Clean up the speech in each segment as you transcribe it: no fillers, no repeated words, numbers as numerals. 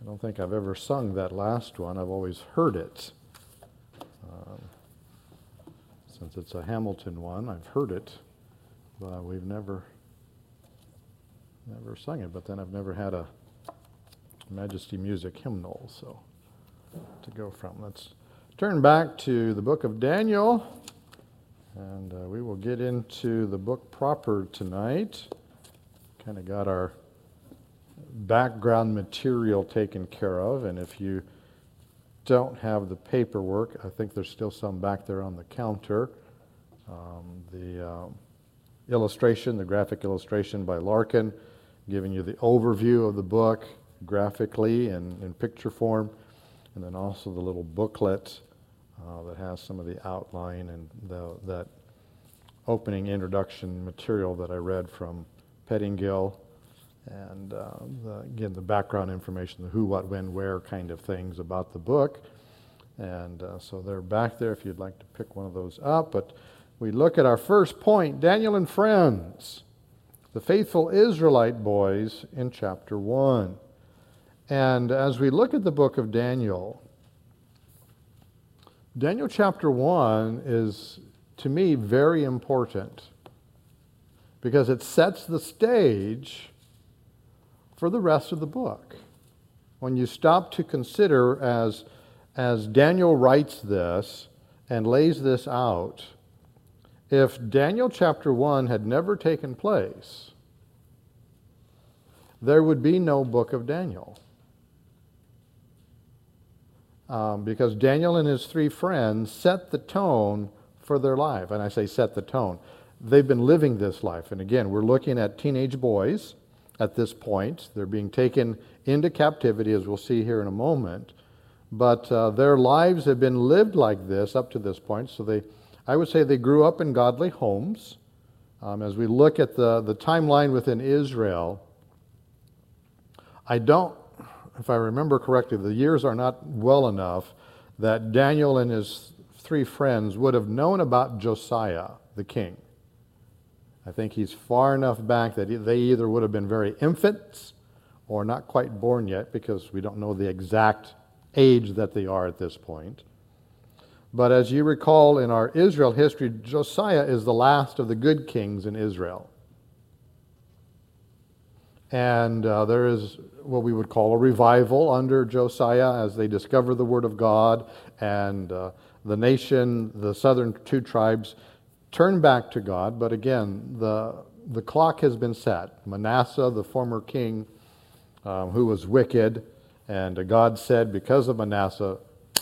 I don't think I've ever sung that last one. I've always heard it. Since it's a Hamilton one, I've heard it, but we've never sung it. But then I've never had a Majesty Music hymnal, so to go from. Let's turn back to the book of Daniel, and we will get into the book proper tonight. Kind of got our background material taken care of, and if you don't have the paperwork, I think there's still some back there on the counter. The illustration, the graphic illustration by Larkin, giving you the overview of the book graphically and in picture form, and then also the little booklet that has some of the outline and that opening introduction material that I read from Pettingill, and again, the background information, the who, what, when, where kind of things about the book. And so they're back there if you'd like to pick one of those up. But we look at our first point, Daniel and friends, the faithful Israelite boys in chapter 1. And as we look at the book of Daniel, Daniel chapter 1 is, to me, very important because it sets the stage for the rest of the book. When you stop to consider, as Daniel writes this and lays this out, if Daniel chapter 1 had never taken place, there would be no book of Daniel. Because Daniel and his three friends set the tone for their life. And I say set the tone. They've been living this life. And again, we're looking at teenage boys at this point. They're being taken into captivity, as we'll see here in a moment. But their lives have been lived like this up to this point. So I would say they grew up in godly homes. As we look at the timeline within Israel, if I remember correctly, the years are not well enough that Daniel and his three friends would have known about Josiah, the king. I think he's far enough back that they either would have been very infants or not quite born yet, because we don't know the exact age that they are at this point. But as you recall in our Israel history, Josiah is the last of the good kings in Israel. And there is what we would call a revival under Josiah as they discover the Word of God, and the nation, the southern two tribes, turn back to God. But again, the clock has been set. Manasseh, the former king, who was wicked, and God said, because of Manasseh,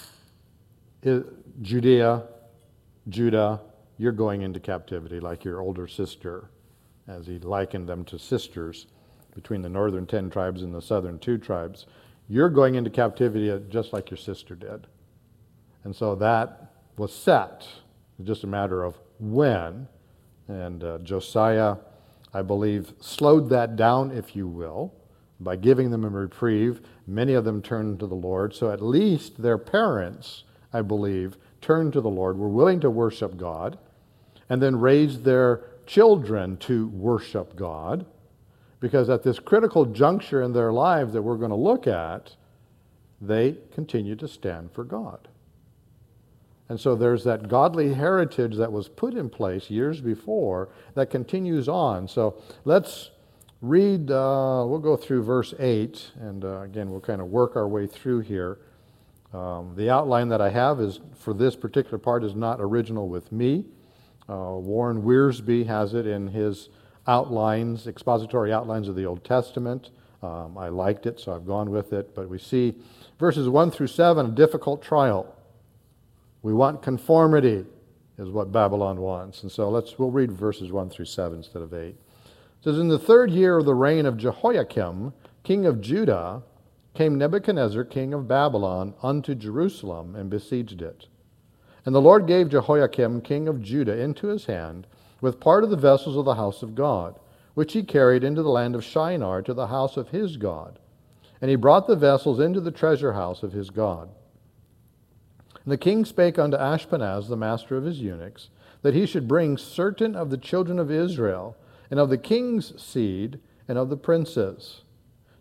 Judah, you're going into captivity like your older sister, as he likened them to sisters between the northern 10 tribes and the southern 2 tribes. You're going into captivity just like your sister did. And so that was set. It's just a matter of when. And Josiah, I believe, slowed that down, if you will, by giving them a reprieve. Many of them turned to the Lord. So at least their parents, I believe, turned to the Lord, were willing to worship God, and then raised their children to worship God. Because at this critical juncture in their lives that we're going to look at, they continue to stand for God. And so there's that godly heritage that was put in place years before that continues on. So let's read, we'll go through verse 8, and again, we'll kind of work our way through here. The outline that I have is for this particular part is not original with me. Warren Wiersbe has it in his outlines, expository outlines of the Old Testament. I liked it, so I've gone with it. But we see verses 1 through 7, a difficult trial. We want conformity, is what Babylon wants. And so we'll read verses 1 through 7 instead of 8. It says, in the 3rd year of the reign of Jehoiakim, king of Judah, came Nebuchadnezzar, king of Babylon, unto Jerusalem, and besieged it. And the Lord gave Jehoiakim, king of Judah, into his hand, with part of the vessels of the house of God, which he carried into the land of Shinar to the house of his God. And he brought the vessels into the treasure house of his God. And the king spake unto Ashpenaz, the master of his eunuchs, that he should bring certain of the children of Israel, and of the king's seed, and of the princes,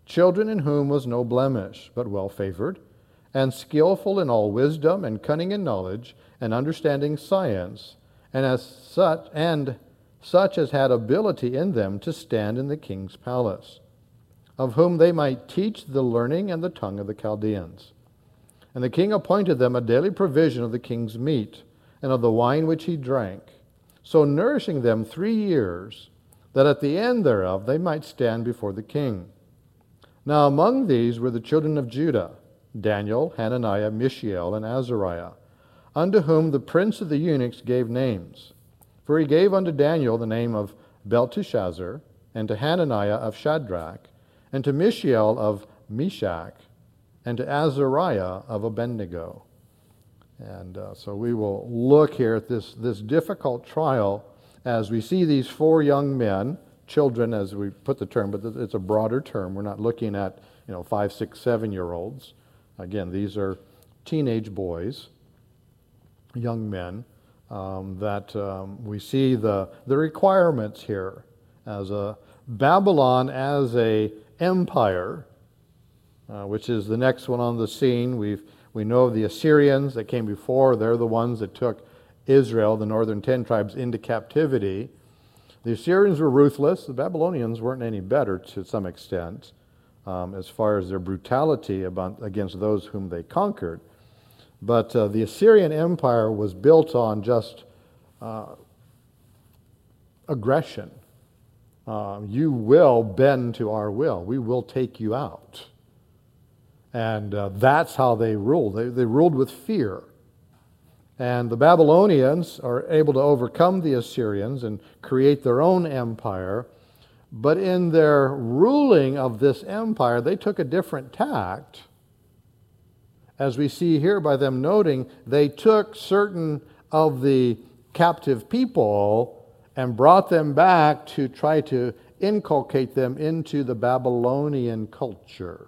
children in whom was no blemish, but well favored, and skillful in all wisdom, and cunning in knowledge, and understanding science, and such as had ability in them to stand in the king's palace, of whom they might teach the learning and the tongue of the Chaldeans. And the king appointed them a daily provision of the king's meat, and of the wine which he drank, so nourishing them 3 years, that at the end thereof they might stand before the king. Now among these were the children of Judah, Daniel, Hananiah, Mishael, and Azariah, unto whom the prince of the eunuchs gave names. For he gave unto Daniel the name of Belteshazzar, and to Hananiah of Shadrach, and to Mishael of Meshach, and to Azariah of Abednego. And so we will look here at this difficult trial as we see these 4 young men, children as we put the term, but it's a broader term. We're not looking at 5, 6, 7-year-olds. Again, these are teenage boys, young men, that we see the requirements here as Babylon as a empire, which is the next one on the scene. We know of the Assyrians that came before. They're the ones that took Israel, the northern 10 tribes, into captivity. The Assyrians were ruthless. The Babylonians weren't any better to some extent as far as their brutality against those whom they conquered. But the Assyrian Empire was built on just aggression. You will bend to our will. We will take you out. And that's how they ruled. They ruled with fear. And the Babylonians are able to overcome the Assyrians and create their own empire. But in their ruling of this empire, they took a different tact. As we see here by them noting, they took certain of the captive people and brought them back to try to inculcate them into the Babylonian culture.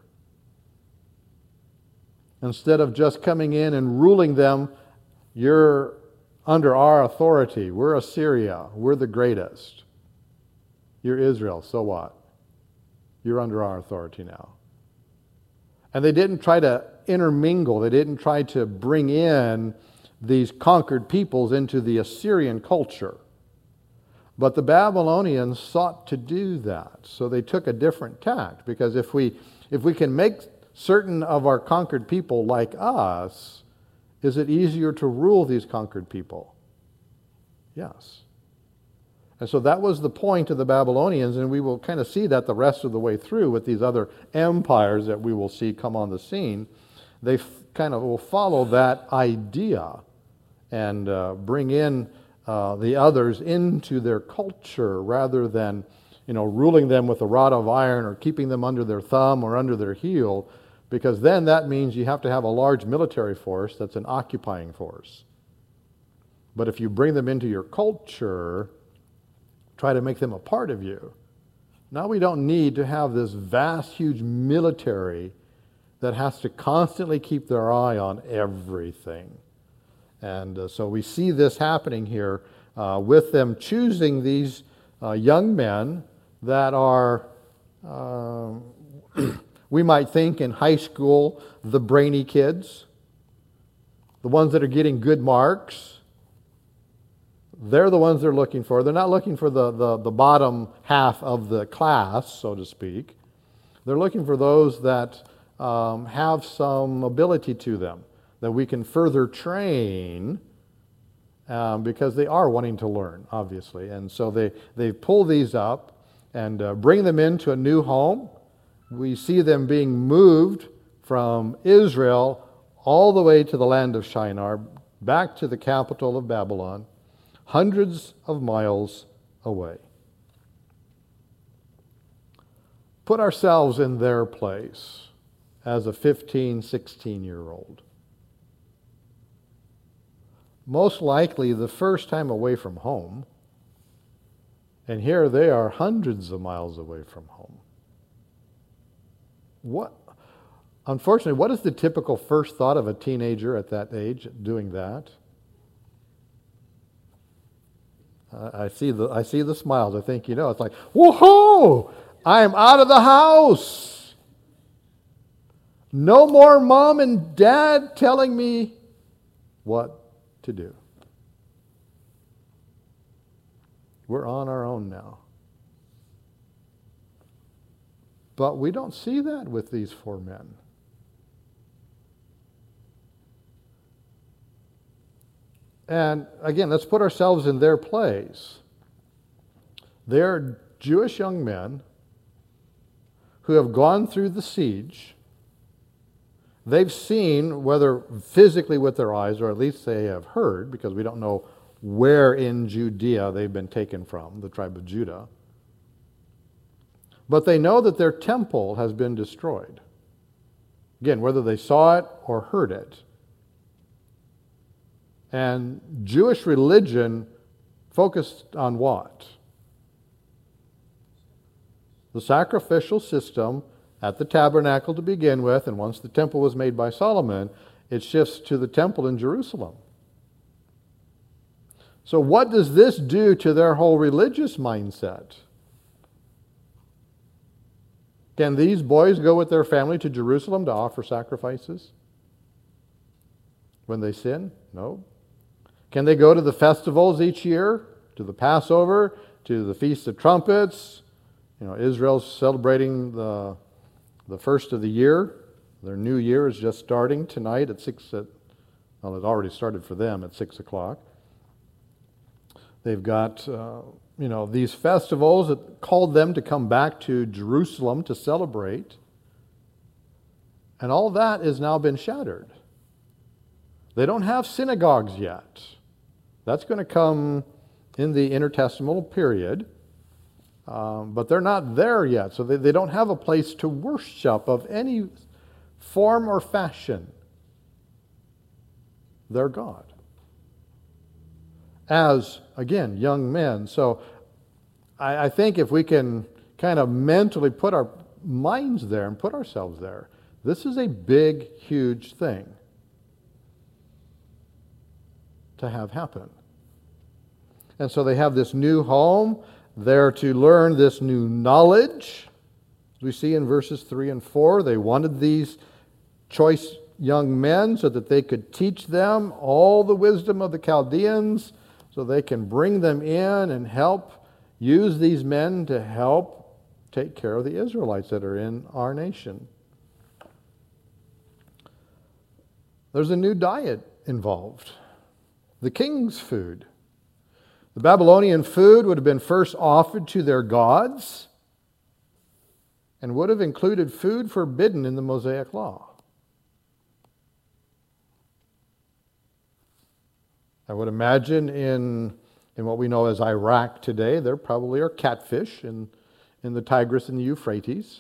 Instead of just coming in and ruling them, you're under our authority. We're Assyria. We're the greatest. You're Israel. So what? You're under our authority now. And they didn't try to intermingle. They didn't try to bring in these conquered peoples into the Assyrian culture. But the Babylonians sought to do that. So they took a different tact. Because if we can make certain of our conquered people like us, is it easier to rule these conquered people? Yes. And so that was the point of the Babylonians, and we will kind of see that the rest of the way through with these other empires that we will see come on the scene. They kind of will follow that idea and bring in the others into their culture rather than ruling them with a rod of iron or keeping them under their thumb or under their heel. Because then that means you have to have a large military force that's an occupying force. But if you bring them into your culture, try to make them a part of you. Now we don't need to have this vast, huge military that has to constantly keep their eye on everything. And so we see this happening here with them choosing these young men that are... we might think in high school, the brainy kids, the ones that are getting good marks, they're the ones they're looking for. They're not looking for the bottom half of the class, so to speak. They're looking for those that have some ability to them, that we can further train because they are wanting to learn, obviously. And so they pull these up and bring them into a new home. We see them being moved from Israel all the way to the land of Shinar, back to the capital of Babylon, hundreds of miles away. Put ourselves in their place as a 15, 16-year-old. Most likely the first time away from home, and here they are hundreds of miles away from home. Unfortunately, what is the typical first thought of a teenager at that age doing that? I see the smiles. I think, it's like, whoa, I am out of the house. No more mom and dad telling me what to do. We're on our own now. But we don't see that with these four men. And again, let's put ourselves in their place. They're Jewish young men who have gone through the siege. They've seen, whether physically with their eyes, or at least they have heard, because we don't know where in Judea they've been taken from, the tribe of Judah. But they know that their temple has been destroyed. Again, whether they saw it or heard it. And Jewish religion focused on what? The sacrificial system at the tabernacle to begin with, and once the temple was made by Solomon, it shifts to the temple in Jerusalem. So what does this do to their whole religious mindset? Can these boys go with their family to Jerusalem to offer sacrifices when they sin? No. Can they go to the festivals each year, to the Passover, to the Feast of Trumpets? Israel's celebrating the first of the year. Their new year is just starting tonight at 6. It already started for them at 6 o'clock. They've got these festivals that called them to come back to Jerusalem to celebrate. And all that has now been shattered. They don't have synagogues yet. That's going to come in the intertestamental period. But they're not there yet. So they don't have a place to worship of any form or fashion their God. As, again, young men. So I think if we can kind of mentally put our minds there and put ourselves there, this is a big, huge thing to have happen. And so they have this new home. They're to learn this new knowledge. As we see in verses 3 and 4, they wanted these choice young men so that they could teach them all the wisdom of the Chaldeans, so they can bring them in and help use these men to help take care of the Israelites that are in our nation. There's a new diet involved. The king's food. The Babylonian food would have been first offered to their gods and would have included food forbidden in the Mosaic Law. I would imagine in what we know as Iraq today, there probably are catfish in the Tigris and the Euphrates.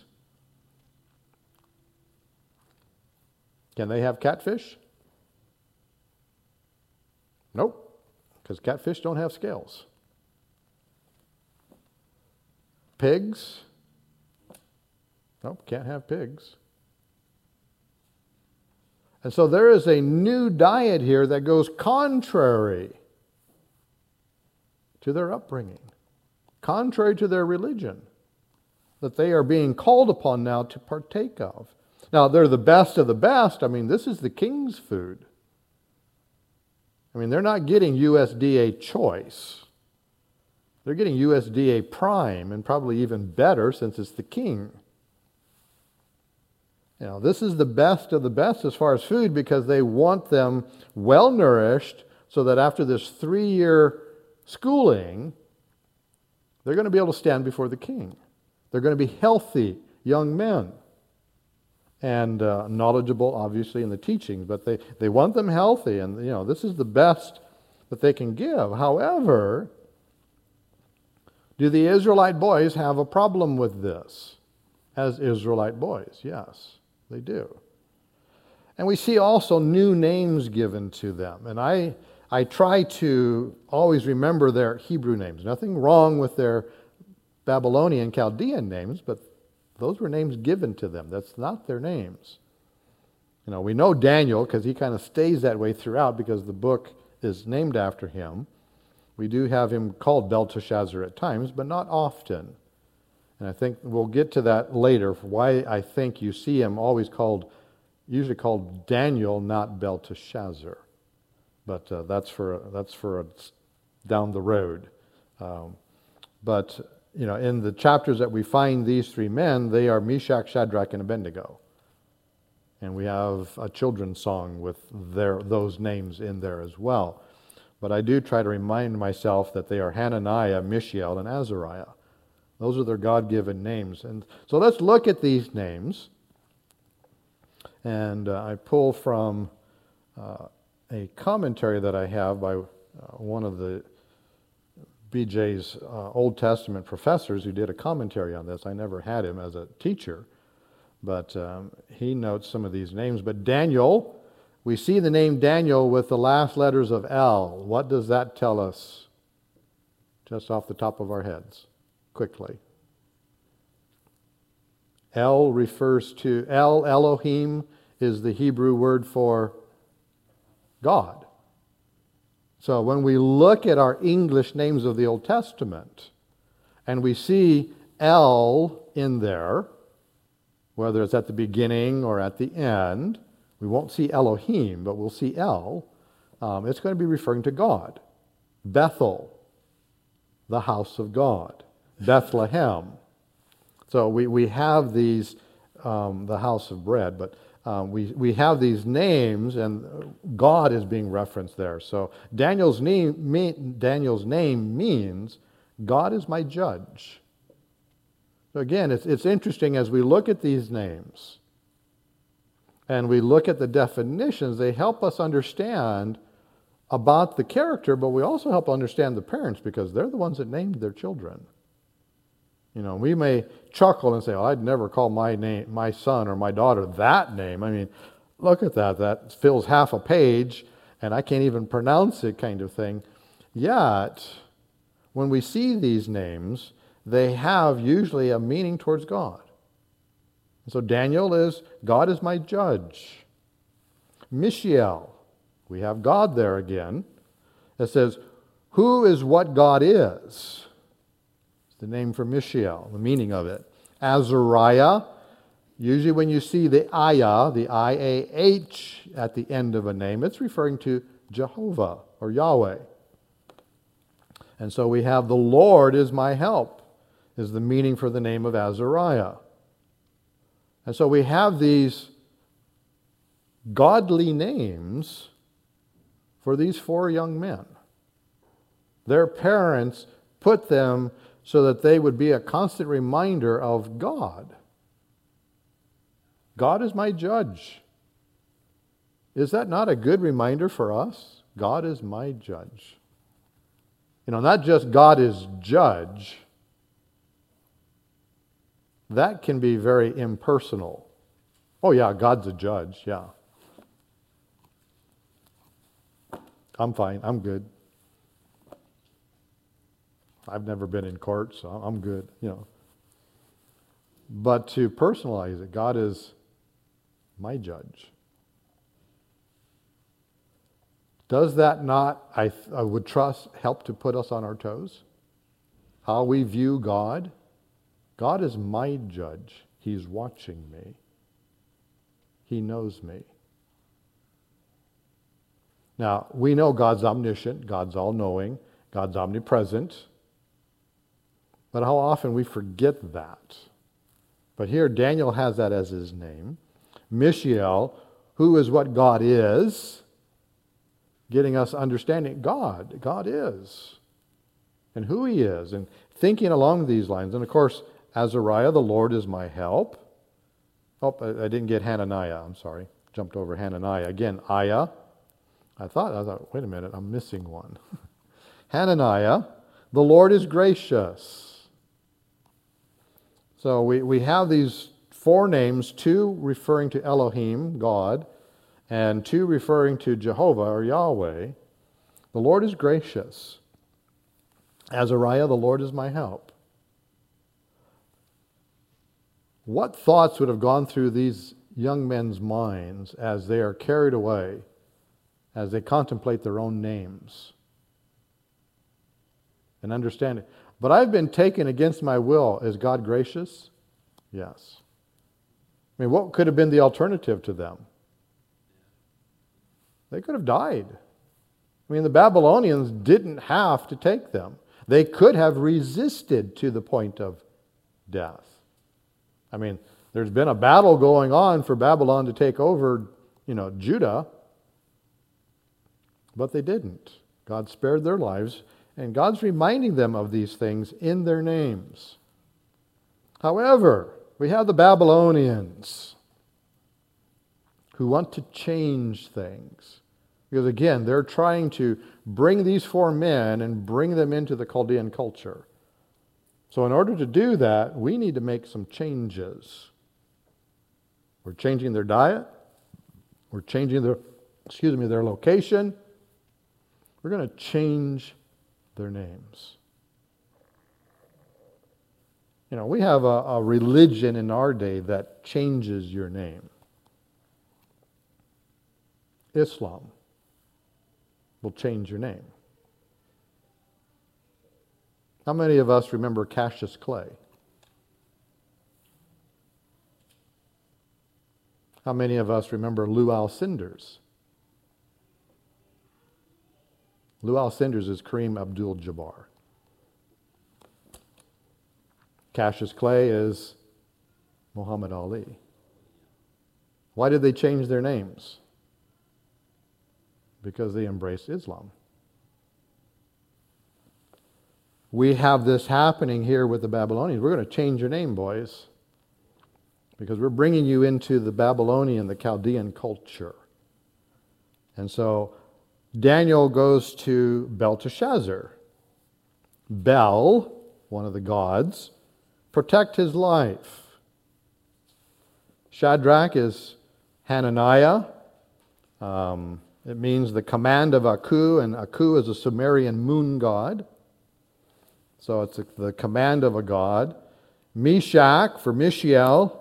Can they have catfish? Nope, because catfish don't have scales. Pigs? Nope, can't have pigs. And so there is a new diet here that goes contrary to their upbringing, contrary to their religion, that they are being called upon now to partake of. Now, they're the best of the best. I mean, this is the king's food. I mean, they're not getting USDA choice. They're getting USDA prime, and probably even better since it's the king. This is the best of the best as far as food because they want them well nourished so that after this 3-year schooling, they're going to be able to stand before the king. They're going to be healthy young men and knowledgeable, obviously, in the teachings, but they want them healthy, and this is the best that they can give. However, do the Israelite boys have a problem with this as Israelite boys? Yes. They do. And we see also new names given to them. And I try to always remember their Hebrew names. Nothing wrong with their Babylonian, Chaldean names, but those were names given to them. That's not their names. We know Daniel because he kind of stays that way throughout because the book is named after him. We do have him called Belteshazzar at times, but not often. And I think we'll get to that later, why I think you see him always called usually called Daniel, not Belteshazzar. But that's for down the road. But in the chapters that we find these three men, they are Meshach, Shadrach, and Abednego. And we have a children's song with those names in there as well. But I do try to remind myself that they are Hananiah, Mishael, and Azariah. Those are their God-given names. And so let's look at these names. And I pull from a commentary that I have by one of the BJ's Old Testament professors who did a commentary on this. I never had him as a teacher, but he notes some of these names. But Daniel, we see the name Daniel with the last letters of L. What does that tell us? Just off the top of our heads, quickly. Elohim, is the Hebrew word for God. So when we look at our English names of the Old Testament, and we see El in there, whether it's at the beginning or at the end, we won't see Elohim, but we'll see El. It's going to be referring to God. Bethel, the house of God. Bethlehem. So we have these, the house of bread, but we have these names, and God is being referenced there. So Daniel's name means God is my judge. So again, it's interesting as we look at these names and we look at the definitions, they help us understand about the character, but we also help understand the parents because they're the ones that named their children. We may chuckle and say, "Oh, I'd never call my son or my daughter that name." I mean, look at that. That fills half a page, and I can't even pronounce it kind of thing. Yet, when we see these names, they have usually a meaning towards God. So Daniel is, God is my judge. Mishael, we have God there again. It says, who is what God is? The name for Mishael, the meaning of it. Azariah, usually when you see the Ayah, the I-A-H at the end of a name, it's referring to Jehovah or Yahweh. And so we have the Lord is my help, is the meaning for the name of Azariah. And so we have these godly names for these four young men. Their parents put them so that they would be a constant reminder of God. God is my judge. Is that not a good reminder for us? God is my judge. Not just God is judge. That can be very impersonal. Oh yeah, God's a judge, yeah. I'm fine, I'm good. I've never been in court, so I'm good, But to personalize it, God is my judge. Does that not, I would trust, help to put us on our toes? How we view God? God is my judge. He's watching me. He knows me. Now, we know God's omniscient, God's all-knowing, God's omnipresent. But how often we forget that. But here Daniel has that as his name. Mishael, who is what God is, getting us understanding God is, and who he is, and thinking along these lines. And of course, Azariah, the Lord is my help. Oh, I didn't get Hananiah, I'm sorry. Jumped over Hananiah. Again, Ayah. I thought, wait a minute, I'm missing one. Hananiah, the Lord is gracious. So we have these four names, two referring to Elohim, God, and two referring to Jehovah or Yahweh. The Lord is gracious. Azariah, the Lord is my help. What thoughts would have gone through these young men's minds as they are carried away, as they contemplate their own names and understand it? But I've been taken against my will. Is God gracious? Yes. I mean, what could have been the alternative to them? They could have died. I mean, the Babylonians didn't have to take them. They could have resisted to the point of death. I mean, there's been a battle going on for Babylon to take over, Judah, but they didn't. God spared their lives, and God's reminding them of these things in their names. However, we have the Babylonians who want to change things. Because again, they're trying to bring these 4 men and bring them into the Chaldean culture. So in order to do that, we need to make some changes. We're changing their diet. We're changing their location. We're going to change their names. We have a religion in our day that changes your name. Islam will change your name. How many of us remember Cassius Clay? How many of us remember Lew Alcindor? Lew Alcindor is Kareem Abdul-Jabbar. Cassius Clay is Muhammad Ali. Why did they change their names? Because they embraced Islam. We have this happening here with the Babylonians. We're going to change your name, boys, because we're bringing you into the Babylonian, the Chaldean culture. And so Daniel goes to Belteshazzar. Bel, one of the gods, protect his life. Shadrach is Hananiah. It means the command of Aku, and Aku is a Sumerian moon god. So it's the command of a god. Meshach for Mishael.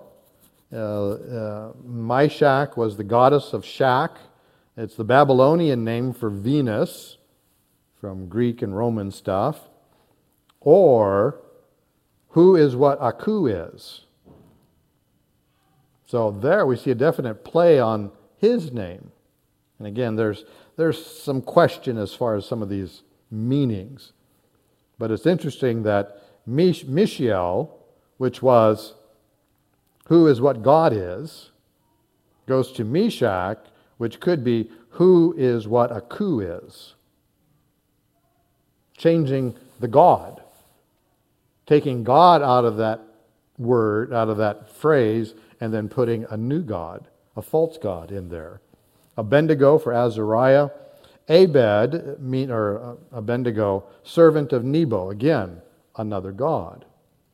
Meshach was the goddess of Shak. It's the Babylonian name for Venus from Greek and Roman stuff. Or who is what Aku is. So there we see a definite play on his name. And again, there's some question as far as some of these meanings. But it's interesting that Mishael, which was who is what God is, goes to Meshach, which could be who is what Aku is. Changing the God. Taking God out of that word, out of that phrase, and then putting a new God, a false God in there. Abednego for Azariah. Abednego, servant of Nebo. Again, another god.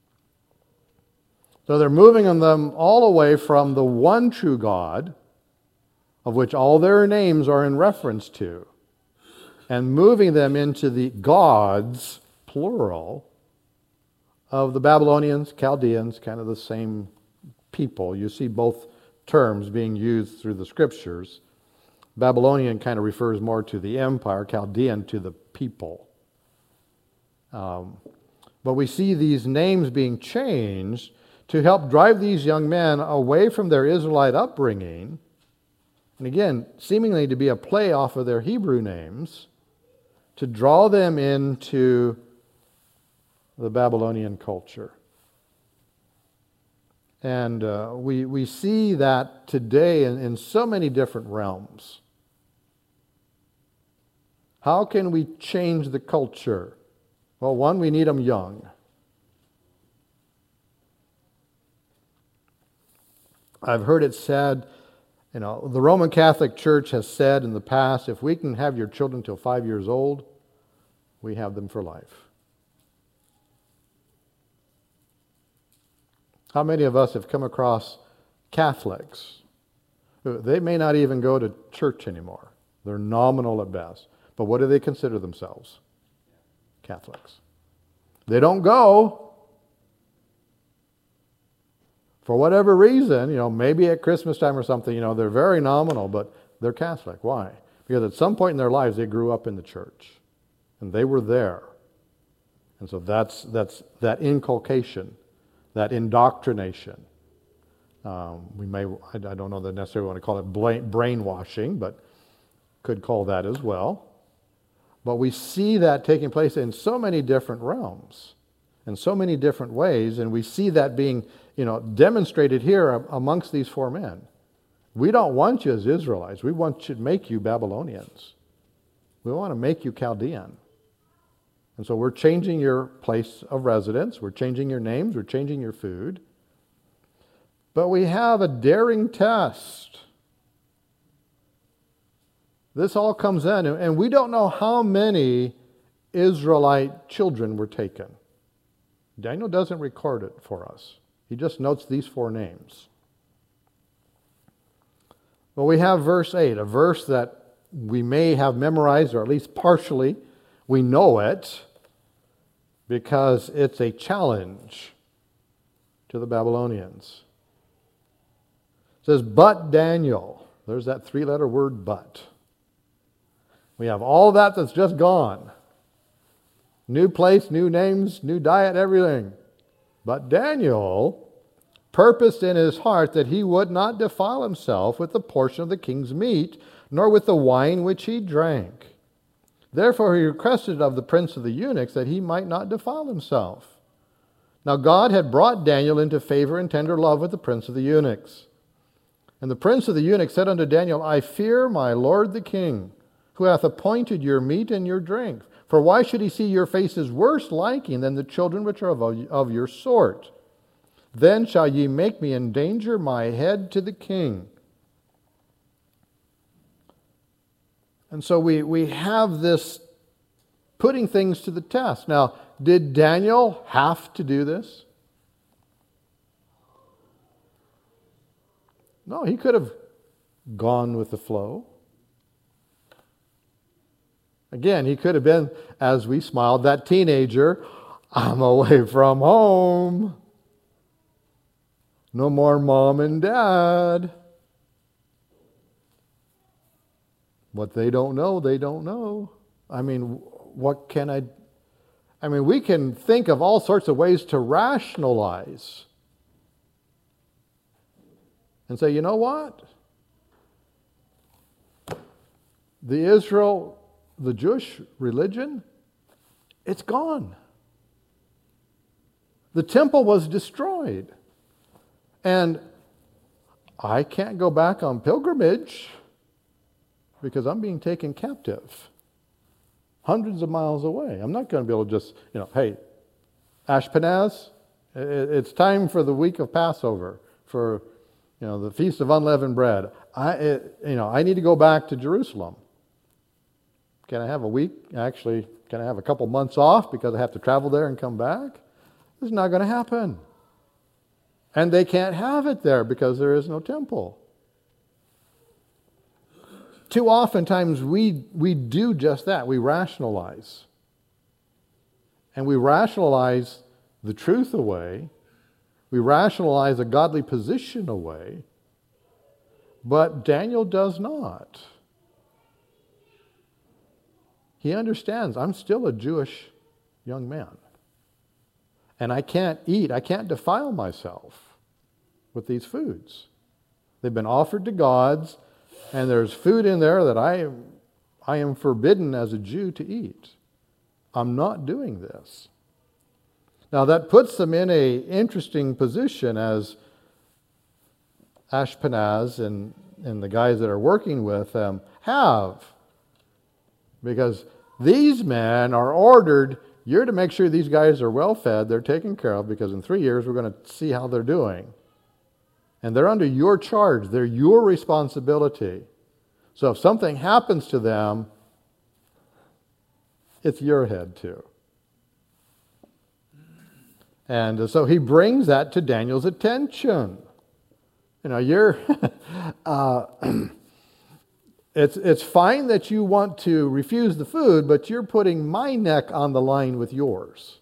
So they're moving them all away from the one true God, of which all their names are in reference to, and moving them into the gods, plural, of the Babylonians, Chaldeans, kind of the same people. You see both terms being used through the scriptures. Babylonian kind of refers more to the empire, Chaldean to the people. But we see these names being changed to help drive these young men away from their Israelite upbringing, and again, seemingly to be a play off of their Hebrew names, to draw them into the Babylonian culture. And we see that today in so many different realms. How can we change the culture? Well, one, we need them young. I've heard it said, the Roman Catholic Church has said in the past, if we can have your children till 5 years old, we have them for life. How many of us have come across Catholics? They may not even go to church anymore. They're nominal at best. But what do they consider themselves? Catholics. They don't go. For whatever reason, maybe at Christmas time or something, they're very nominal, but they're Catholic. Why? Because at some point in their lives, they grew up in the church. And they were there. And so that's that inculcation, that indoctrination. I don't know that necessarily want to call it brainwashing, but could call that as well. But we see that taking place in so many different realms, in so many different ways, and we see that being, demonstrated here amongst these four men. We don't want you as Israelites. We want to make you Babylonians. We want to make you Chaldean. And so we're changing your place of residence. We're changing your names. We're changing your food. But we have a daring test. This all comes in, and we don't know how many Israelite children were taken. Daniel doesn't record it for us. He just notes these four names. Well, we have verse 8, a verse that we may have memorized, or at least partially. We know it because it's a challenge to the Babylonians. It says, but Daniel. There's that three-letter word, but. We have all that's just gone. New place, new names, new diet, everything. But Daniel purposed in his heart that he would not defile himself with the portion of the king's meat, nor with the wine which he drank. Therefore he requested of the prince of the eunuchs that he might not defile himself. Now God had brought Daniel into favor and tender love with the prince of the eunuchs. And the prince of the eunuchs said unto Daniel, I fear my lord the king, who hath appointed your meat and your drink. For why should he see your faces worse liking than the children which are of your sort? Then shall ye make me endanger my head to the king. And so we have this putting things to the test. Now, did Daniel have to do this? No, he could have gone with the flow. Again, he could have been, as we smiled, that teenager, I'm away from home. No more mom and dad. What they don't know, they don't know. I mean, we can think of all sorts of ways to rationalize and say, you know what? The Jewish religion, it's gone. The temple was destroyed. And I can't go back on pilgrimage because I'm being taken captive hundreds of miles away. I'm not going to be able to just, hey, Ashpenaz, it's time for the week of Passover, for, the Feast of Unleavened Bread. I need to go back to Jerusalem. Can I have a week? Actually, can I have a couple months off because I have to travel there and come back? This is not going to happen. And they can't have it there because there is no temple. Too oftentimes we do just that. We rationalize. And we rationalize the truth away. We rationalize a godly position away. But Daniel does not. He understands, I'm still a Jewish young man. And I can't defile myself with these foods. They've been offered to gods, and there's food in there that I am forbidden as a Jew to eat. I'm not doing this. Now that puts them in an interesting position as Ashpenaz and the guys that are working with them have. Because these men are ordered, you're to make sure these guys are well fed, they're taken care of, because in 3 years we're going to see how they're doing. And they're under your charge. They're your responsibility. So if something happens to them, it's your head too. And so he brings that to Daniel's attention. You're... It's fine that you want to refuse the food, but you're putting my neck on the line with yours.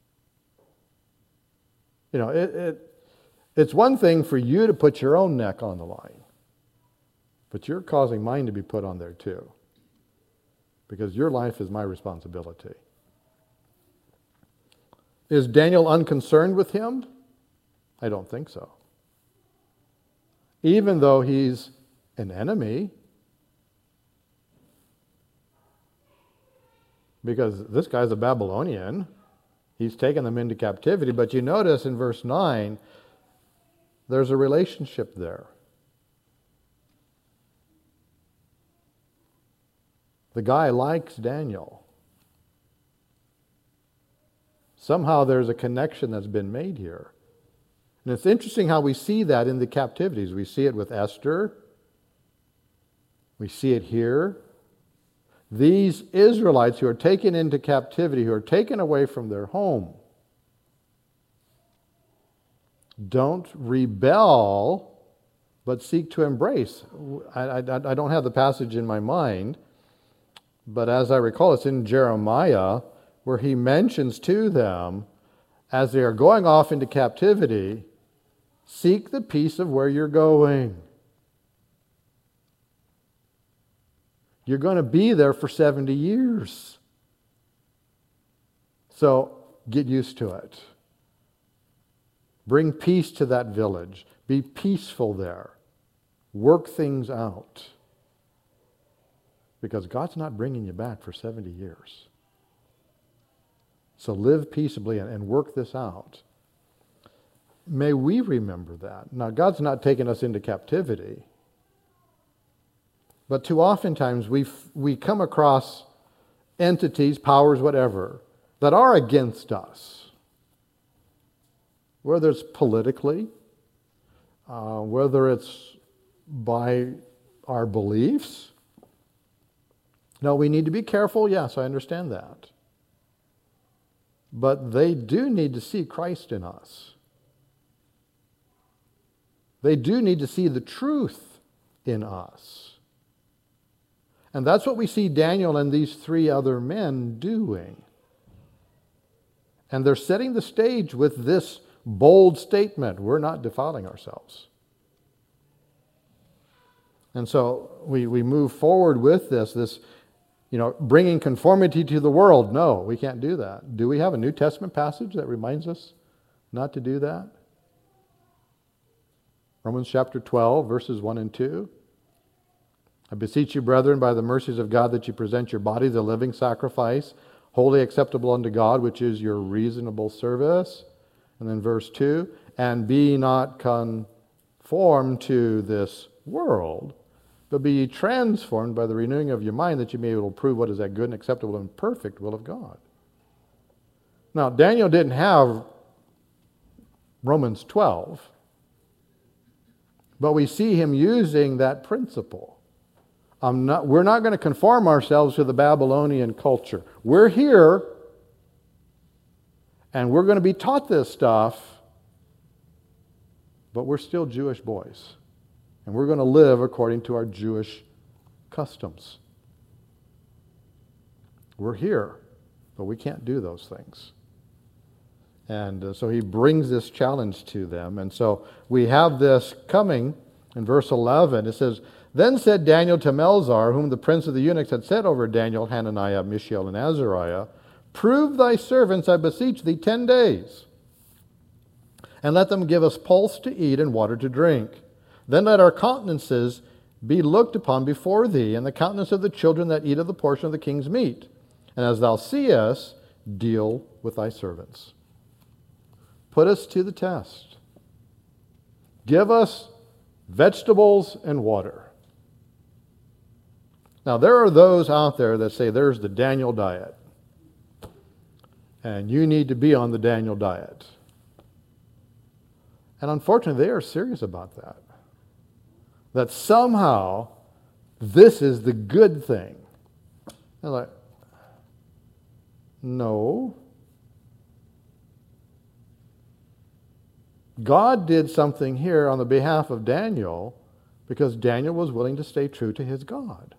It's one thing for you to put your own neck on the line, but you're causing mine to be put on there too, because your life is my responsibility. Is Daniel unconcerned with him? I don't think so. Even though he's an enemy, because this guy's a Babylonian. He's taken them into captivity. But you notice in verse 9, there's a relationship there. The guy likes Daniel. Somehow there's a connection that's been made here. And it's interesting how we see that in the captivities. We see it with Esther. We see it here. These Israelites who are taken into captivity, who are taken away from their home, don't rebel, but seek to embrace. I don't have the passage in my mind, but as I recall, it's in Jeremiah, where he mentions to them, as they are going off into captivity, seek the peace of where you're going. You're going to be there for 70 years. So get used to it. Bring peace to that village. Be peaceful there. Work things out. Because God's not bringing you back for 70 years. So live peaceably and work this out. May we remember that. Now, God's not taking us into captivity. But too oftentimes we come across entities, powers, whatever, that are against us. Whether it's politically, whether it's by our beliefs. No, we need to be careful. Yes, I understand that. But they do need to see Christ in us. They do need to see the truth in us. And that's what we see Daniel and these three other men doing. And they're setting the stage with this bold statement: we're not defiling ourselves. And so we move forward with this, bringing conformity to the world. No, we can't do that. Do we have a New Testament passage that reminds us not to do that? Romans chapter 12, verses 1 and 2. I beseech you, brethren, by the mercies of God, that you present your bodies a living sacrifice, wholly acceptable unto God, which is your reasonable service. And then verse 2, and be not conformed to this world, but be ye transformed by the renewing of your mind, that you may be able to prove what is that good and acceptable and perfect will of God. Now, Daniel didn't have Romans 12, but we see him using that principle. We're not going to conform ourselves to the Babylonian culture. We're here, and we're going to be taught this stuff, but we're still Jewish boys. And we're going to live according to our Jewish customs. We're here, but we can't do those things. And so he brings this challenge to them. And so we have this coming in verse 11. It says, then said Daniel to Melzar, whom the prince of the eunuchs had set over Daniel, Hananiah, Mishael, and Azariah, prove thy servants, I beseech thee, 10 days, and let them give us pulse to eat and water to drink. Then let our countenances be looked upon before thee, and the countenance of the children that eat of the portion of the king's meat. And as thou seest, deal with thy servants. Put us to the test. Give us vegetables and water. Now, there are those out there that say there's the Daniel diet, and you need to be on the Daniel diet. And unfortunately, they are serious about that. That somehow this is the good thing. They're like, no. God did something here on the behalf of Daniel because Daniel was willing to stay true to his God.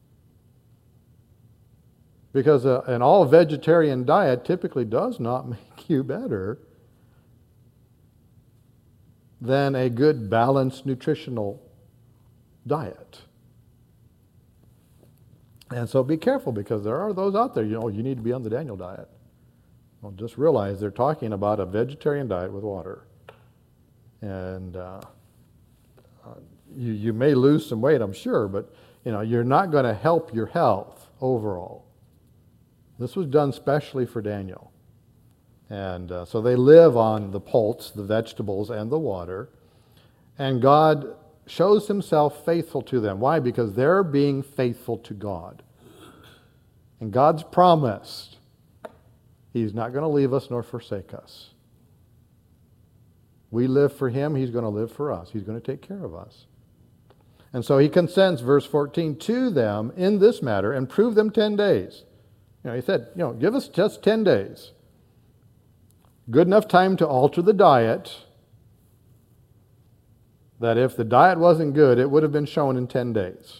Because an all-vegetarian diet typically does not make you better than a good, balanced, nutritional diet. And so be careful, because there are those out there, you need to be on the Daniel diet. Well, just realize they're talking about a vegetarian diet with water. And you may lose some weight, I'm sure, but you're not going to help your health overall. This was done specially for Daniel. And so they live on the pulse, the vegetables, and the water. And God shows himself faithful to them. Why? Because they're being faithful to God. And God's promised he's not going to leave us nor forsake us. We live for him, he's going to live for us. He's going to take care of us. And so he consents, verse 14, to them in this matter and prove them 10 days. He said, give us just 10 days. Good enough time to alter the diet, that if the diet wasn't good, it would have been shown in 10 days.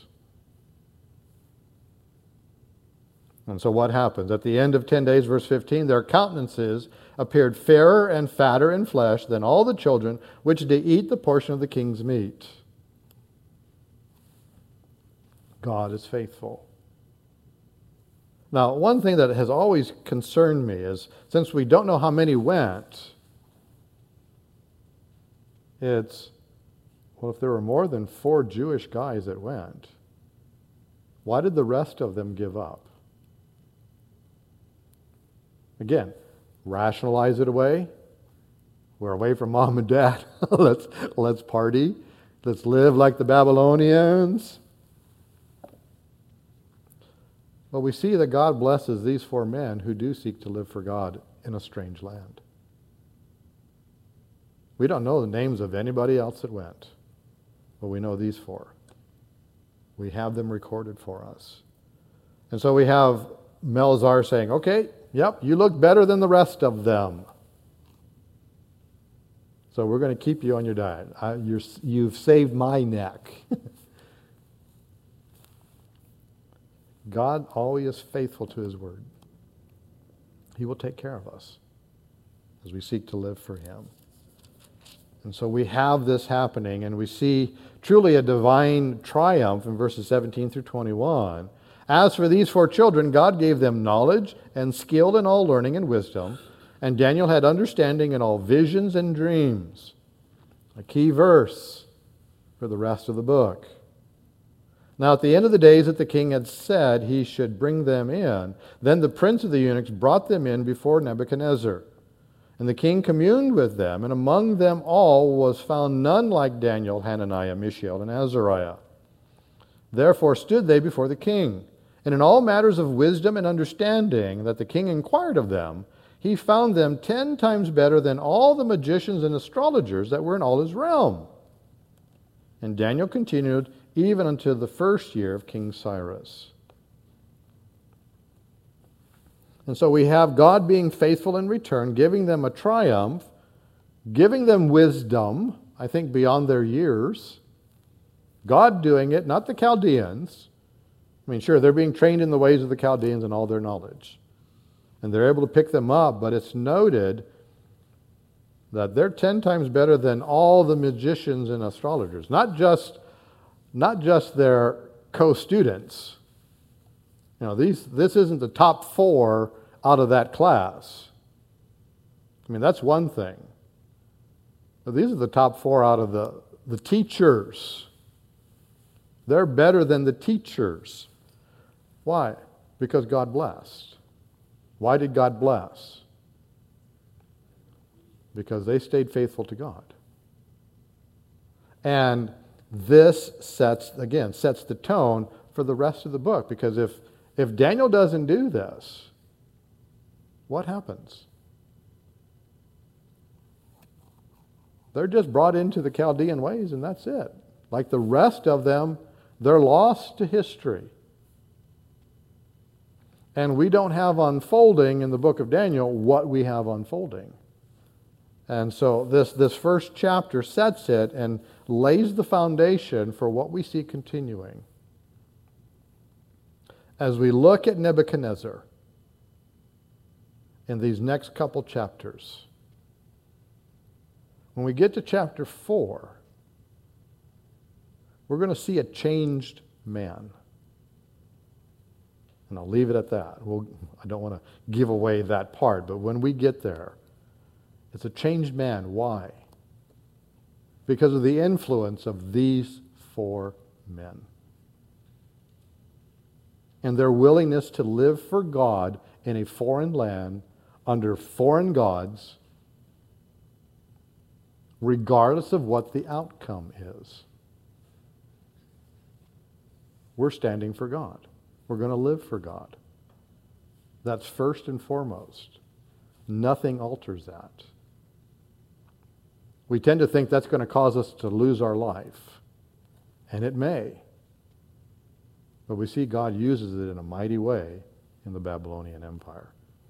And so what happens? At the end of 10 days, verse 15, their countenances appeared fairer and fatter in flesh than all the children which did eat the portion of the king's meat. God is faithful. Now, one thing that has always concerned me is, since we don't know how many went, it's, well, if there were more than 4 Jewish guys that went, why did the rest of them give up? Again, rationalize it away. We're away from mom and dad. let's party. Let's live like the Babylonians. But we see that God blesses these 4 men who do seek to live for God in a strange land. We don't know the names of anybody else that went, but we know these 4. We have them recorded for us. And so we have Melzar saying, okay, yep, you look better than the rest of them. So we're going to keep you on your diet. You've saved my neck. God always is faithful to his word. He will take care of us as we seek to live for him. And so we have this happening, and we see truly a divine triumph in verses 17 through 21. As for these 4 children, God gave them knowledge and skill in all learning and wisdom, and Daniel had understanding in all visions and dreams. A key verse for the rest of the book. Now at the end of the days that the king had said he should bring them in, then the prince of the eunuchs brought them in before Nebuchadnezzar. And the king communed with them, and among them all was found none like Daniel, Hananiah, Mishael, and Azariah. Therefore stood they before the king. And in all matters of wisdom and understanding that the king inquired of them, he found them 10 times better than all the magicians and astrologers that were in all his realm. And Daniel continued even until the first year of King Cyrus. And so we have God being faithful in return, giving them a triumph, giving them wisdom, I think beyond their years. God doing it, not the Chaldeans. I mean, sure, they're being trained in the ways of the Chaldeans and all their knowledge. And they're able to pick them up, but it's noted that they're 10 times better than all the magicians and astrologers. Not just their co-students. This isn't the top 4 out of that class. I mean, that's one thing. But these are the top 4 out of the teachers. They're better than the teachers. Why? Because God blessed. Why did God bless? Because they stayed faithful to God. And this sets the tone for the rest of the book. Because if Daniel doesn't do this, what happens? They're just brought into the Chaldean ways and that's it. Like the rest of them, they're lost to history. And we don't have unfolding in the book of Daniel what we have unfolding. And so this first chapter sets it and lays the foundation for what we see continuing. As we look at Nebuchadnezzar in these next couple chapters, when we get to chapter 4, we're going to see a changed man. And I'll leave it at that. I don't want to give away that part, but when we get there, it's a changed man. Why? Because of the influence of these 4 men. and their willingness to live for God in a foreign land under foreign gods, regardless of what the outcome is. We're standing for God. We're going to live for God. That's first and foremost. Nothing alters that. We tend to think that's going to cause us to lose our life, and it may. But we see God uses it in a mighty way in the Babylonian Empire.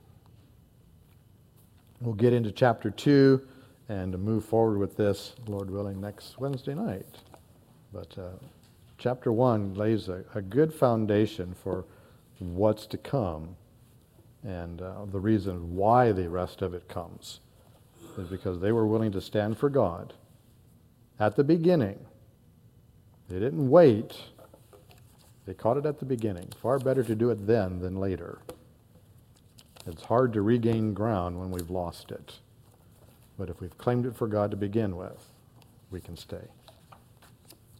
We'll get into chapter 2 and move forward with this, Lord willing, next Wednesday night. But chapter 1 lays a good foundation for what's to come, and the reason why the rest of it comes is because they were willing to stand for God at the beginning. They didn't wait. They caught it at the beginning. Far better to do it then than later. It's hard to regain ground when we've lost it. But if we've claimed it for God to begin with, we can stay.